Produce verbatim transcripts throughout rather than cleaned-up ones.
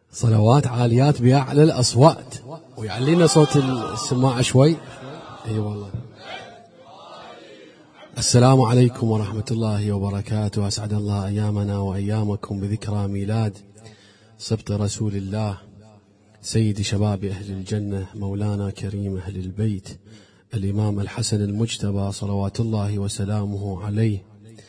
صلوات عاليات بأعلى الأصوات، ويعلينا صوت السماعة شوي. اي والله. السلام عليكم ورحمة الله وبركاته. أسعد الله أيامنا وأيامكم بذكرى ميلاد سبط رسول الله سيد شباب أهل الجنة مولانا كريم أهل البيت الإمام الحسن المجتبى صلوات الله وسلامه عليه.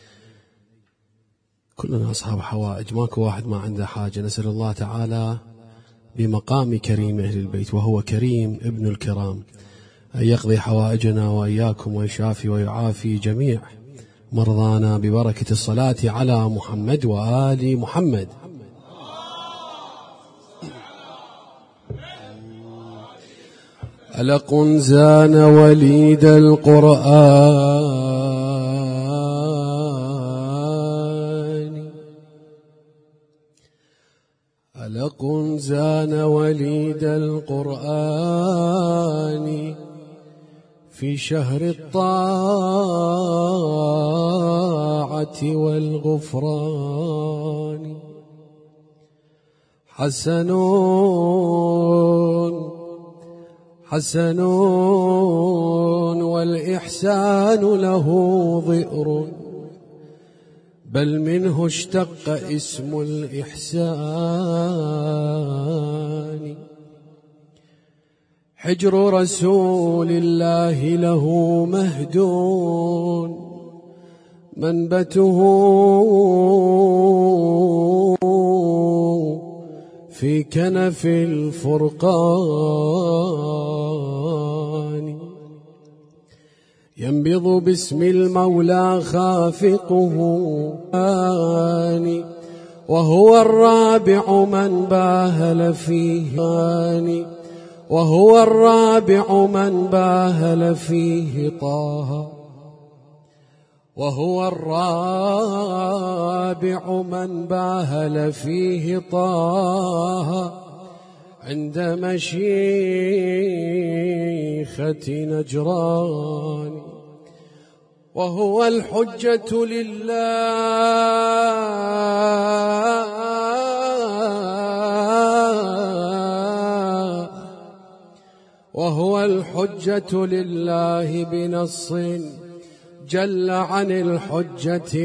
كلنا أصحاب حوائج، ماكو واحد ما عنده حاجة. نسأل الله تعالى بمقام كريم أهل البيت وهو كريم ابن الكرام أن يقضي حوائجنا وإياكم ويشافي ويعافي جميع مرضانا ببركة الصلاة على محمد وآل محمد. ألق زان وليد القرآن، ألق زان وليد القرآن في شهر الطاعة والغفران. حسنون حسنون والإحسان له ضئر، بل منه اشتق اسم الإحسان. حجر رسول الله له مهدون، منبته في كنف الفرقان. ينبض باسم المولى خافقه، وهو الرابع من باهل فيه، وهو الرابع من باهل فيه طه، وهو الرابع من باهل فيه طه عند مشيخة نجران. وهو الحجة لله، وهو الحجة لله بنص جل عن الحجة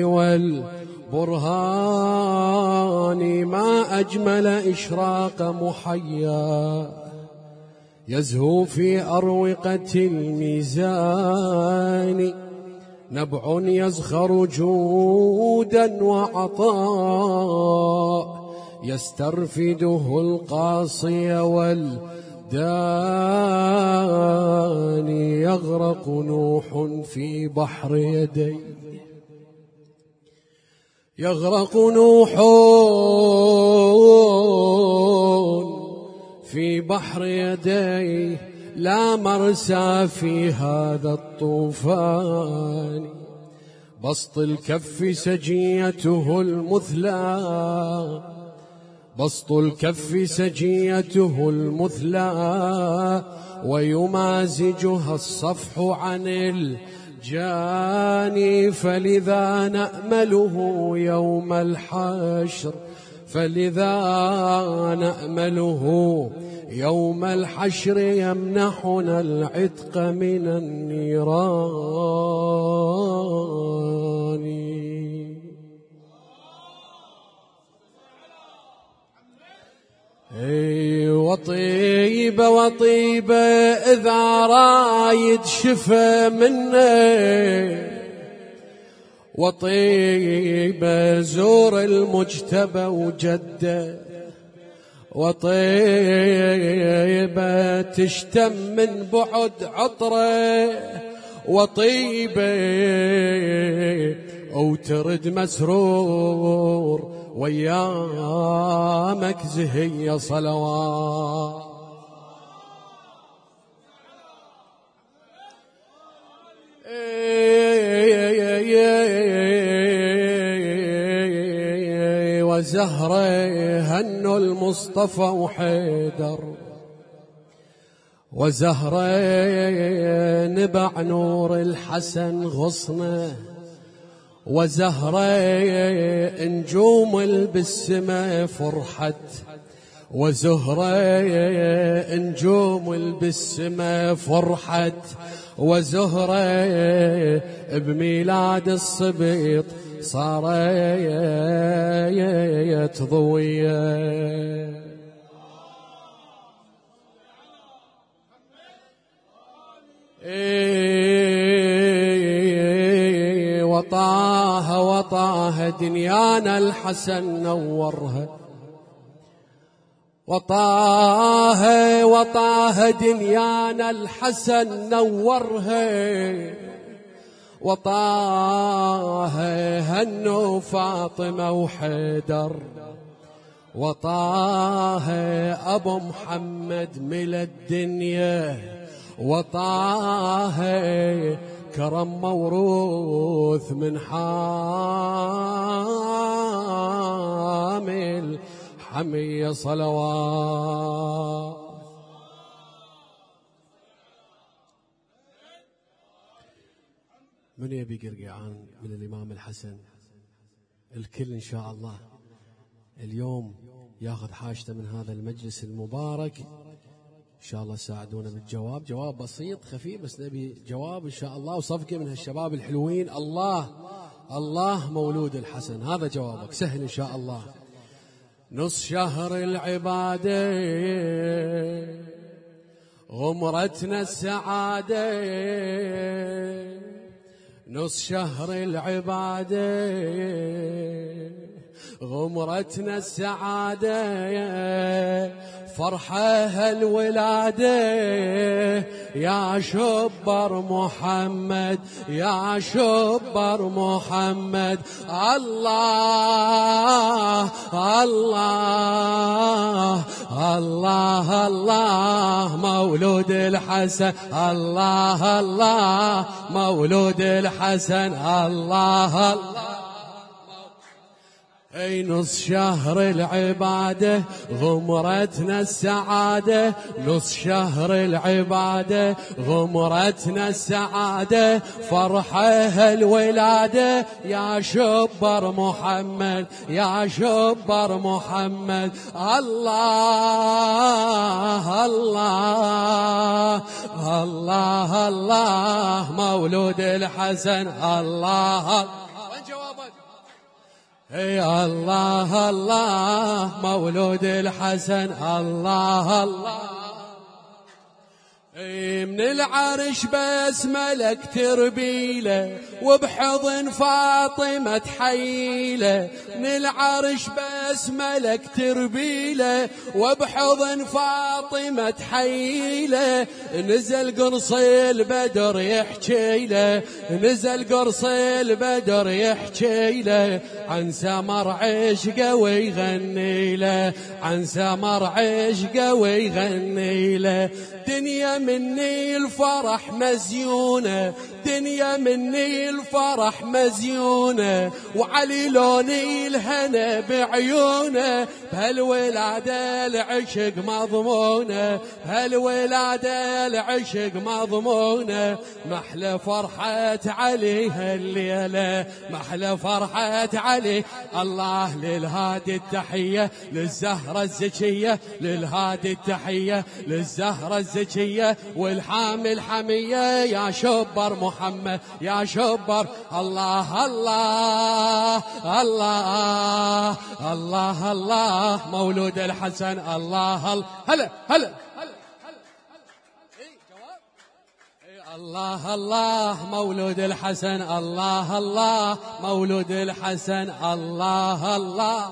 والبرهان. ما أجمل إشراق محيا يزهو في أروقة الميزان. نبع يزخر جودا وعطاء يسترفده القاصي والداني. يغرق نوح في بحر يديه، يغرق نوح في بحر يديه، لا مرسى في هذا الطوفان. بسط الكف سجيته المثلى، بسط الكف سجيته المثلى، ويمازجها الصفح عن الجاني. فلذا نأمله يوم الحشر، فلذا نأمله يوم الحشر يمنحنا العتق من النيران. اي وطيب وطيب إذا رايد شفى منه، وطيب زور المجتبى وجده، وطيبة تشتم من بعد عطره، وطيبة وترد مسرور ويامك زهية صلوات. وزهرة هنو المصطفى وحيدر، وزهرة نبع نور الحسن غصنه، وزهرة نجوم بالسما فرحت، وزهرة نجوم بالسما فرحت، وزهرة بميلاد الصبيط صارت ضوية. وطاها وطاها دنيانا الحسن نورها، وطاها وطاها دنيانا الحسن نورها، وطاها هنو فاطمة وحيدر، وطاها أبو محمد ملا الدنيا، وطاها كرم موروث من حامل حمية صلوات. من يبي قرقعان من الإمام الحسن؟ الكل إن شاء الله اليوم ياخذ حاجته من هذا المجلس المبارك. إن شاء الله ساعدونا بالجواب، جواب بسيط خفيف بس نبي جواب إن شاء الله، وصفقة من هالشباب الحلوين. الله الله مولود الحسن، هذا جوابك سهل إن شاء الله. نص شهر العبادة غمرتنا السعادة، نص شهر العبادة غمرتنا السعادة، فرحة هالولادة يا شبر محمد يا شبر محمد. الله الله الله الله مولود الحسن، الله الله مولود الحسن، الله الله. اي نص شهر العبادة غمرتنا السعادة، نص شهر العبادة غمرتنا السعادة، فرحة هالولادة يا شبر محمد يا شبر محمد. الله الله الله الله مولود الحسن، الله. وين جوابك؟ يا الله الله مولود الحسن، الله الله. من العرش بس ملك تربيله، وبحضن فاطمة تحيله. من العرش بس ملك تربيله، وبحضن فاطمة تحيله. نزل قرص البدر يحكيله، نزل قرص البدر يحكيله، عن سمر عشقه ويغنيله، عن سمر عشقه ويغنيله. دنيا مني الفرح مزيونة، دنيا مني الفرح مزيونة، وعلي لوني الهنا بعيونه. بهالولادة العشق مضمونة، بهالولادة العشق مضمونة. محلى فرحة علي هالليلة، محلى فرحة علي. الله للهادي التحية، للزهرة الزكية، للهادي التحية، للزهرة الزكية والحامل حمية. يا شبر محمد يا شبر، الله الله الله الله الله مولود الحسن، الله الله. هلا هلا الله الله مولود الحسن، الله الله مولود الحسن، الله الله.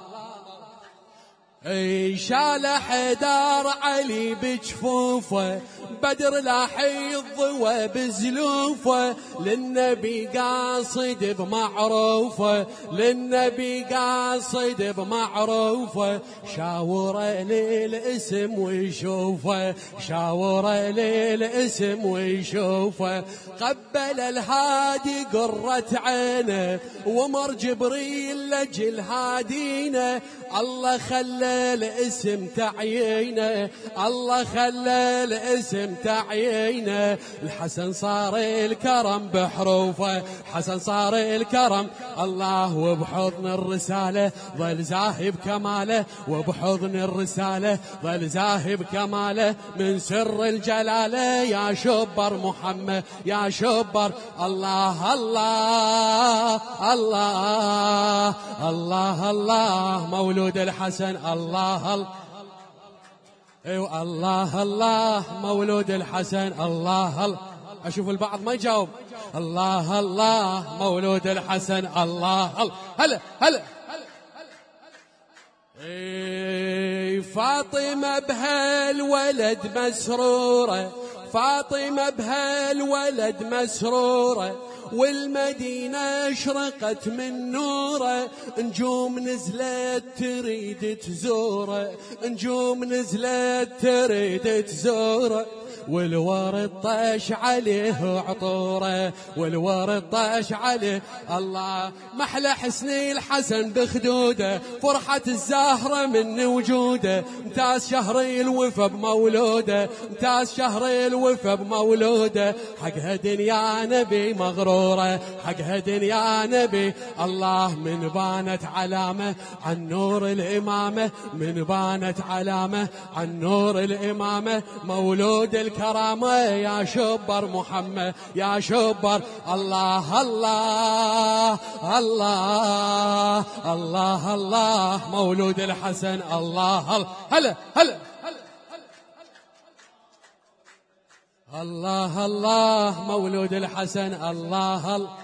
اي شال حدار علي بجفوفه، بدر لاحي الضوى بزلوفه. للنبي قاصد بمعروفه، للنبي قاصد بمعروفه. شاوره للاسم ويشوفه، شاوره للاسم ويشوفه. قبل الهادي قرة عينه، ومر جبريل لجل هادينا. الله خلى خلى الاسم تعيينه، الله خلى الاسم تعيينه. الحسن صار الكرم بحروفه، الحسن صار الكرم الله، وبحضن الرسالة ظل زاهب كماله، وبحضن الرسالة ظل زاهب كماله. من سر الجلالة يا شبر محمد يا شبر، الله الله الله الله الله مولود الحسن، الله الله ايوه الله الله مولود الحسن، الله الله. اشوف البعض ما يجاوب. الله الله مولود الحسن، الله الله. هلا هلا اي فاطمة بهالولد مسرورة، فاطمة بهالولد مسرورة، والمدينة اشرقت من نوره. نجوم نزلت تريد تزوره، نجوم نزلت تريد تزوره. والورد طاش عليه عطوره، والورد طاش عليه. الله محلى حسن الحسن بخدوده، فرحة الزهرة من وجوده. امتاز شهر الوفا بمولوده، امتاز شهر الوفا بمولوده. حقها دنيا نبي مغرورة، حقها دنيا نبي. الله من بانت علامة عن نور الإمامة، من بانت علامة عن نور الإمامة. مولود الكرامة يا شبر محمد يا شبر، الله الله الله الله الله مولود الحسن، الله الله. هلا هلا الله الله مولود الحسن، الله الله.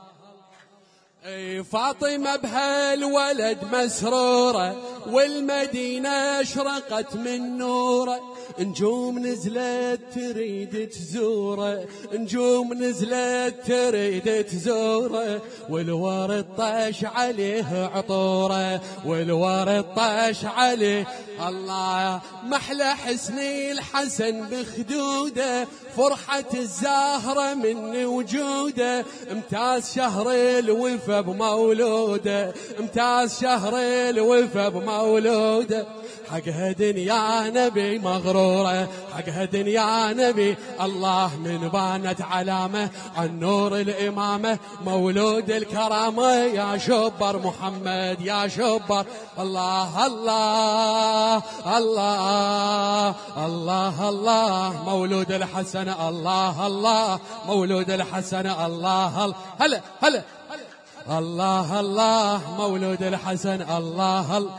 اي فاطمة بهالولد مسرورة، والمدينة اشرقت من نوره. نجوم نزلت تريد تزوره، نجوم نزلت تريد تزوره. والورد طاش عليه عطوره، والورد طاش عليه. الله محلى حسن الحسن بخدوده، فرحة الزهرة من وجوده. امتاز شهر الوفا بمولوده، امتاز شهر الوفا بمولوده. حقها دنيا نبي مغرورة، حقها دنيا نبي. الله من بانت علامة عن نور الإمامة، مولود الكرامة يا شبر محمد يا شبر. الله الله الله الله الله مولود الحسن، الله الله مولود الحسن، الله الله. هلا هلا الله الله مولود الحسن، الله الله.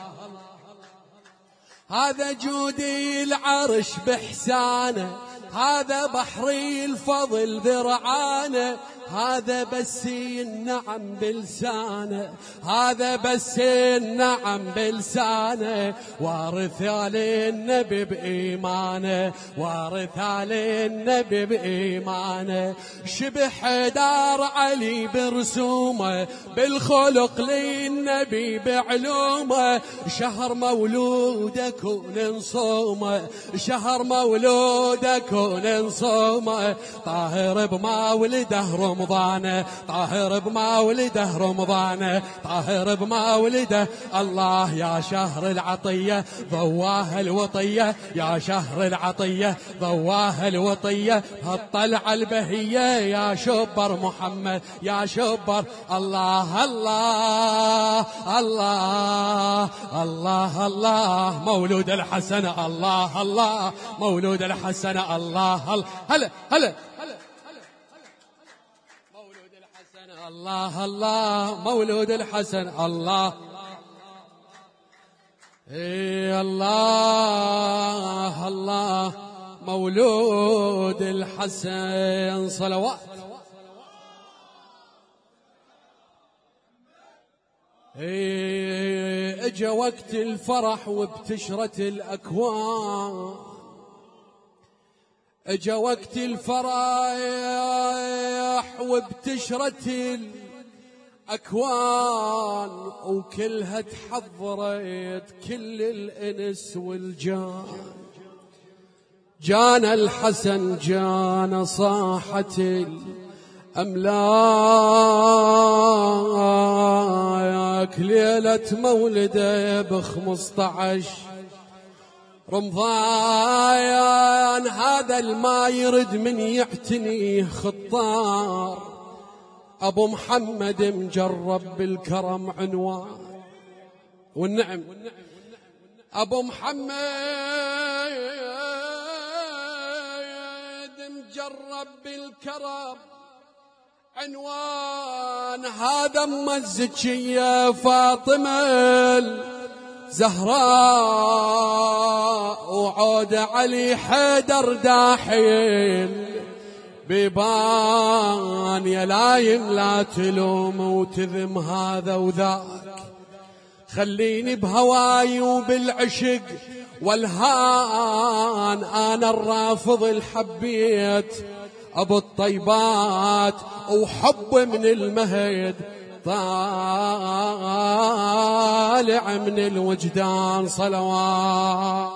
هذا جودي العرش بحسانه، هذا بحري الفضل برعانه. هذا بس النعم بلسانه، هذا بس النعم بلسانه. وارث آل النبي بإيمانه، وارث آل النبي بإيمانه. شبه حيدر علي برسومه، بالخلق للنبي بعلومه. شهر مولودك ونصومه، شهر مولودك ونصومه. طاهر بمولده رمضان، طاهر بمولده رمضان، طاهر بمولده. الله يا شهر العطية ضواه الوطية، يا شهر العطية ضواه الوطية. هالطلعة البهية يا شبر محمد يا شبر. الله الله الله الله الله مولود الحسن، الله الله مولود الحسن، الله الله. هلا هلا الله الله مولود الحسن، الله اي الله الله مولود الحسن. صلوات. اي اجا وقت الفرح وبتشرت الاكوان، اجا وقت الفرح وبتشرت الاكوان. وكلها تحضرت كل الانس والجان. جانا الحسن جانا صاحت أملاك ليلة مولده بخمسطعش رمضان، هذا الما يرد من يعتنيه خطار، أبو محمد مجرب بالكرم عنوان والنعم. أبو محمد مجرب بالكرم عنوان، هذا أم الزكية فاطمة الزهراء، وعود علي حيدر داحيل بيبان. يا لايم لا تلوم وتذم هذا وذاك، خليني بهواي وبالعشق والهان، أنا الرافض الحبيت أبو الطيبات، وحب من المهد طالع من الوجدان. صلوات.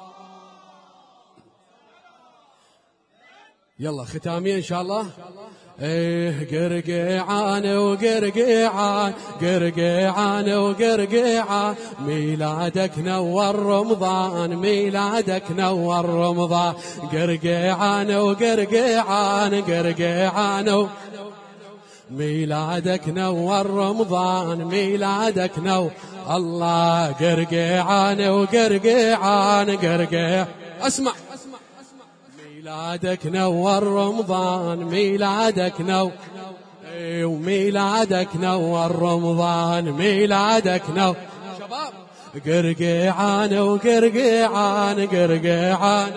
يلا ختامية إن شاء الله. ايه قرقيعان وقرقيعان، قرقيعان وقرقيعان، ميلادك نور رمضان، ميلادك نور رمضان. قرقيعان وقرقيعان، قرقيعان ميلادك نور رمضان، ميلادك نور الله. قرقيعان وقرقيعان، قرقيع اسمع، ميلادك نور رمضان، ميلادك نور، وميلادك نور رمضان، ميلادك نور. شباب قرقيعان وقرقيعان، قرقيعان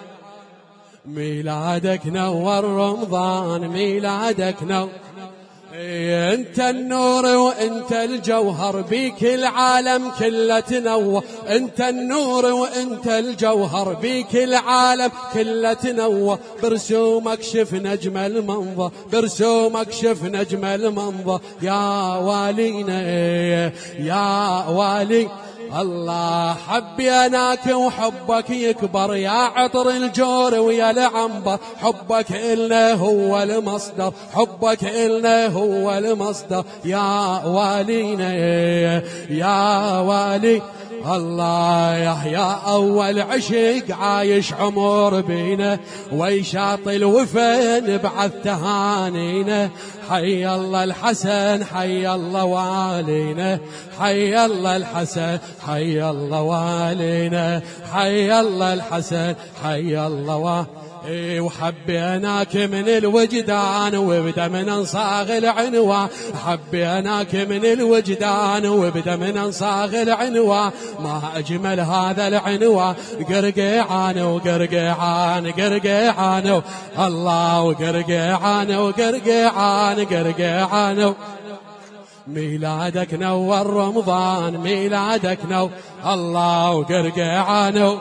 ميلادك نور رمضان، ميلادك نور. انت النور وانت الجوهر، بيك العالم كله تنور. انت النور وانت الجوهر، بيك العالم كله تنور. برسومك شفنا اجمل منظر، برسومك شفنا اجمل منظر. يا والينا يا والي الله، حبيناك وحبك يكبر، يا عطر الجور ويا العنبر. حبك إلنا هو المصدر، حبك إلنا هو المصدر. يا والينا يا والي الله، يا أول عشق عايش عمر بينا، ويشاطي الوفا نبعث تهانينا. حي الله الحسن، حي الله والينا، حي الله الحسن، حي الله والينا، حي الله الحسن، حي الله والينا. اي وحبيناك من الوجدان وبدا من انصاغ العنوان، حبيناك من الوجدان وبدا من انصاغ العنوان. ما اجمل هذا العنوان، قرقيعان وقرقيعان، قرقيعان الله، وقرقيعان وقرقيعان، قرقيعان ميلادك نور رمضان، ميلادك نور الله. وقرقيعان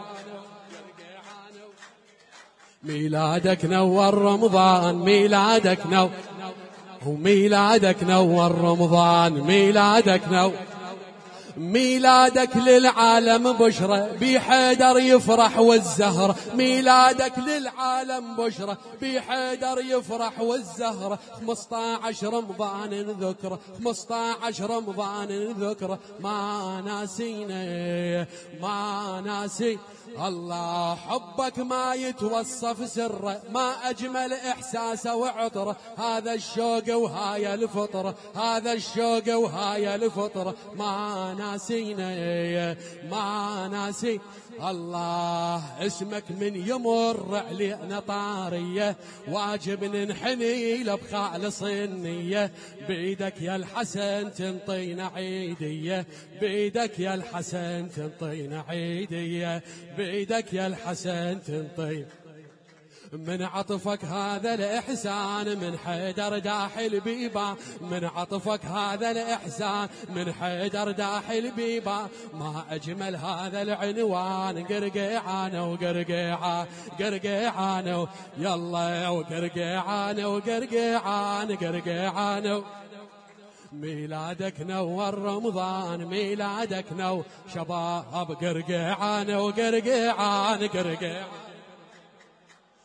ميلادك نور رمضان، ميلادك نور، وميلادك نور رمضان، ميلادك نور. ميلادك للعالم بشرة، بحيدر يفرح والزهر. ميلادك للعالم بشرة، بحيدر يفرح والزهر. خمسة عشر رمضان ذكر، خمسة عشر رمضان ذكر. ما ناسينا ما ناسي الله، حبك ما يتوصف سره، ما أجمل إحساسه وعطره. هذا الشوق وهاي الفطرة، هذا الشوق وهاي الفطرة. ما ناسينا ما ناسي الله، اسمك من يمر علينا طارية، واجب ننحني لبخالص النية. بيدك يا الحسن تنطينا عيدية، بيدك يا الحسن تنطينا عيدية، بيدك يا الحسن تنطينا. من عطفك هذا الإحسان، من حيدر داحل بيبا. من عطفك هذا الإحسان، من حيدر داحل بيبا. ما أجمل هذا العنوان، قرقيعان وقرقيعان، قرقيعان يلا وقرقيعان وقرقيعان، قرقيعان ميلادك نور رمضان، ميلادك نور. شباب قرقيعان وقرقيعان، قرقيعان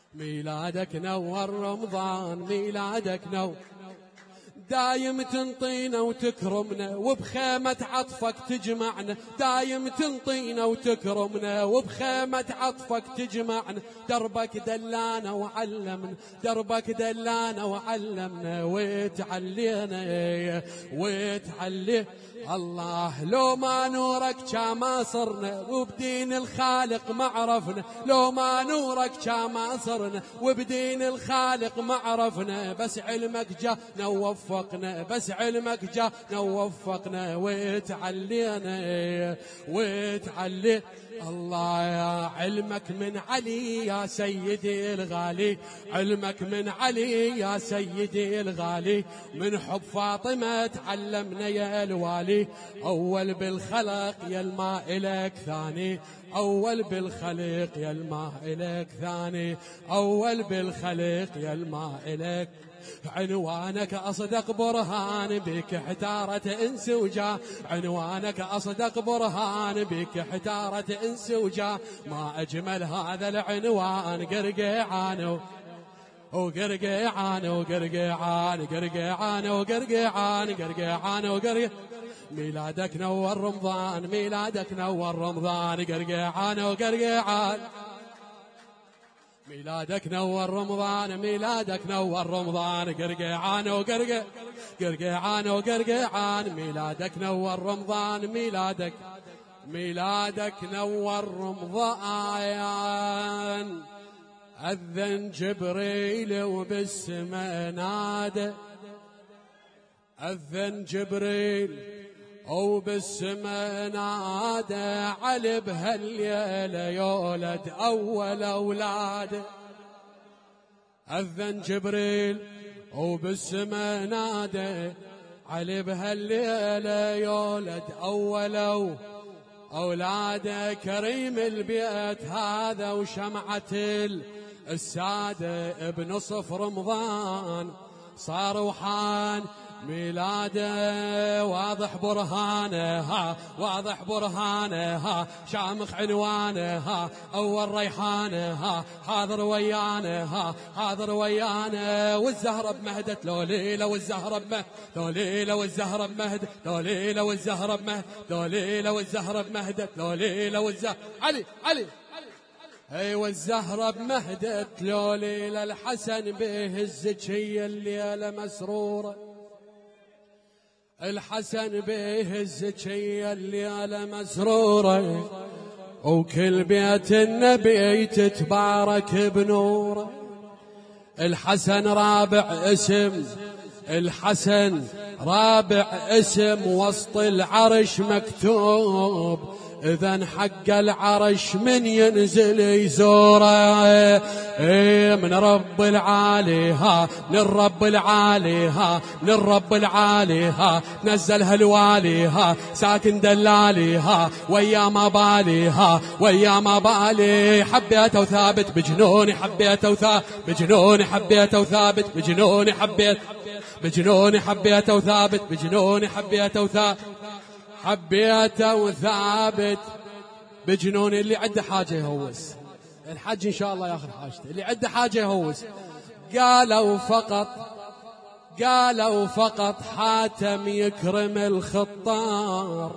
ميلادك نور رمضان، ميلادك نور، دايم تنطينا وتكرمنا وبخيمة عطفك تجمعنا، دايم تنطينا وتكرمنا وبخيمة عطفك تجمعنا، دربك دلانا وعلمنا، دربك دلانا وعلمنا وتعلينا وتعلي الله. لو ما نورك كما صرنا وبدين الخالق ما عرفنا، لو ما نورك كما صرنا وبدين الخالق ما عرفنا، بس علمك جانا ووفقنا، بس علمك جانا ووفقنا وتعلينا وتعلي الله. يا علمك من علي يا سيدي الغالي، علمك من علي يا سيدي الغالي، من حب فاطمة تعلمنا يا الوالي، أول بالخلق يا الماء إليك ثاني، أول بالخلق يا الماء إليك ثاني، أول بالخلق يا الماء إليك. عنوانك أصدق برهان بك احتارت انس وجا، عنوانك أصدق برهان بك احتارت انس وجا، ما أجمل هذا العنوان قرقيعان وقرقيعان وقرقيعان قرقيعان وقرقيعان قرقيعان وقرقيعان. ميلادك نور رمضان، ميلادك نور رمضان قرقيعان وقرقيعان، ميلادك نور رمضان، ميلادك نور رمضان قرقيعان وقرقيعان قرقيعان وقرقيعان. ميلادك نور رمضان، ميلادك ميلادك نور رمضان. أذن جبريل وبالسما نادى، أذن جبريل وبالسما نادى، علي بهالليلة يولد أول أولاد. أذن جبريل وبالسما نادى، علي بهالليلة يولد أول أولاد. كريم البيت هذا وشمعة السادة، بنصف رمضان صار وحان ميلاده، واضح برهانه ها واضح برهانه ها، شامخ عنوانه ها أول ريحانه ها، حاضر ويانا ها حاضر ويانا. والزهرة بمهدة لوليلة، والزهرة بمهدة لوليلة، والزهرة بمهدة لوليلة، والزهرة بمهدة لوليلة، والزهرة بمهدة لوليلة، والزهرة علي علي اي والزهرة بمهدة لوليلة. الحسن به الزكية الليلة مسرورة، الحسن به الزكية الليلة مسرورة، وكل بيت النبي تتبارك بنوره. الحسن رابع اسم، الحسن رابع اسم وسط العرش مكتوب، إذن حق العرش من ينزل يزوره. إيه من رب العالي ها من الرب العالي ها من الرب العالي ها، نزل هالوالي ها ساكن دلالي ها، ويا ما بالي ها ويا ما بالي. حبيته وثابت بجنوني، حبيته وثابت بجنوني، حبيته وثابت بجنوني، حبيت بجنوني حبيته وثابت بجنوني، حبيته وثابت حبيته وثابت بجنوني. اللي عنده حاجة يهوس، الحج إن شاء الله ياخذ حاجته، اللي عنده حاجة يهوس. قالوا فقط قالوا فقط حاتم يكرم الخطار،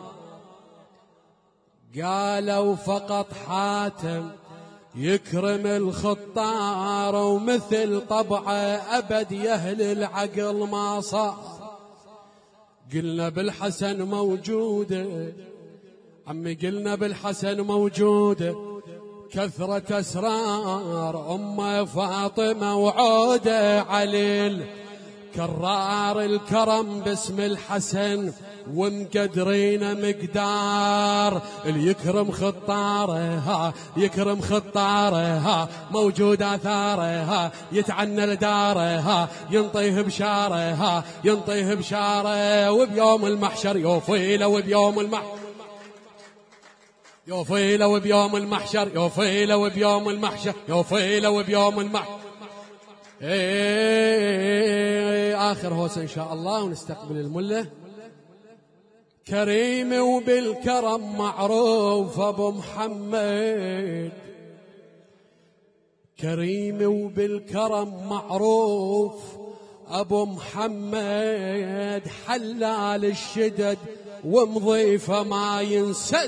قالوا فقط حاتم يكرم الخطار، ومثل طبعه أبد يهل العقل ما صار. قلنا بالحسن موجودة عمي، قلنا بالحسن موجودة كثرة أسرار، أم فاطمة وعودة علي كرار الكرم باسم الحسن، ومقدرين مقدار اللي يكرم خطاره ها يكرم خطاره ها، موجود آثاره ها يتعنى لداره ها، ينطيه بشاره ها ينطيه بشاره. وبيوم المحشر يوفيله، وبيوم المحشر يوفيله، وبيوم المحشر يوفيله، وبيوم المحشر يوفيله، وبيوم المحشر. ايه آخر هوس إن شاء الله ونستقبل الملة. كريم وبالكرم معروف أبو محمد، كريم وبالكرم معروف أبو محمد، حلال الشدد ومضيفه ما ينسد.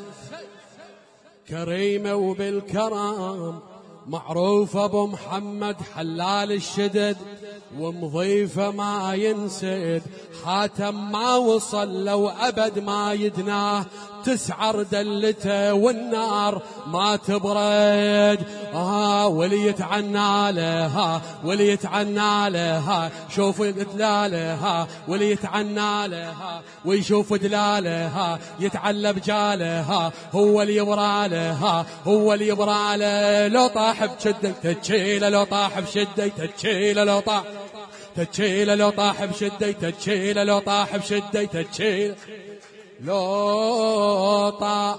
كريم وبالكرم معروف أبو محمد، حلال الشدد ومضيفه ما ينسد. حاتم ما وصل لو أبد ما يدناه، تسعر دلته والنار ما تبرد. آه واللي يتعنى لها واللي يتعنى لها شوف دلالها، واللي يتعنى لها ويشوف دلالها يتعلى بجالها. هو اللي يبرى لها هو اللي يبرى له، لو طاح بشده تتشيله، لو طاح بشده تتشيله، لو طاح تتشيله، لو طاح بشده تتشيله، لو طاح بشده تتشيله، لو طاح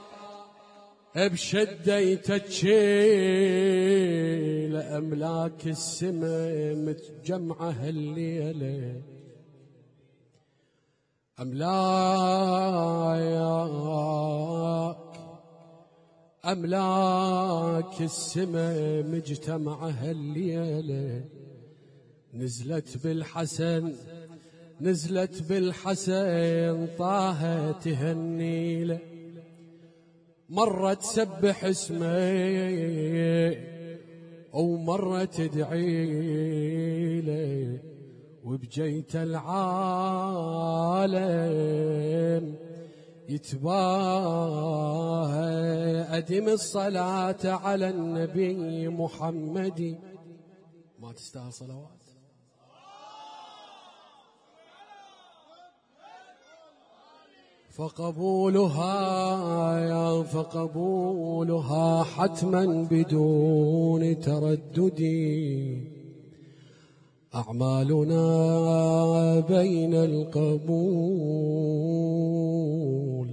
بشدة تتشيل. أملاك السماء متجمعة هالليلة، أملاك أملاك السماء مجتمعة هالليلة. نزلت بالحسن نزلت بالحسن طه تهنيله، مرة تسبح اسمه ومرة تدعيله، وبجيت العالم يتباهى. أدم الصلاة على النبي محمد، ما تستاهل صلوات. فقبولها يا فقبولها حتما بدون تردد. أعمالنا بين القبول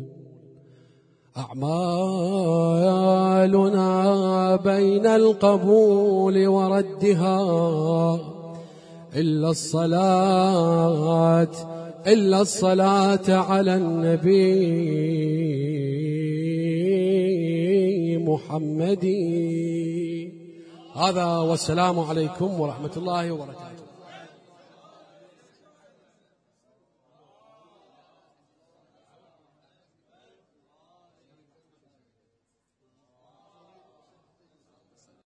أعمالنا بين القبول وردها، إلا الصلاة إلا الصلاة على النبي محمد. هذا والسلام عليكم ورحمة الله وبركاته.